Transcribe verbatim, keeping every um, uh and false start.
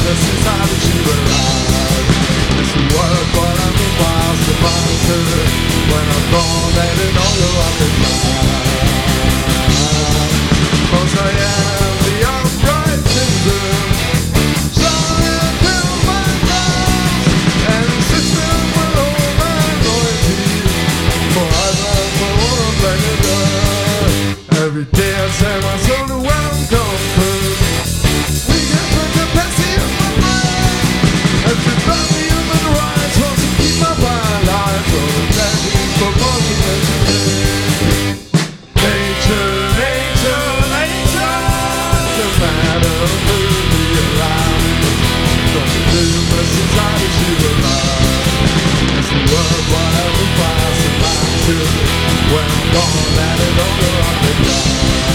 us inside that you alive. It's the world, but I'm the miles to monitor. When I'm gone, they don't know you're up in mine. Cause I am the upright citizen. Shine through my eyes, and the system will hold my loyalty. Forever, for all I'm letting go. Every day I say my soul to welcome food. We can put the best in my mind. Everybody human rights wants to keep my mind alive. So thank you for walking with me. Nature, nature, nature, no matter who you're around. Don't do much inside that you alive. It's the world, whatever fires the mind to. When I'm gone, let it all go on the ground.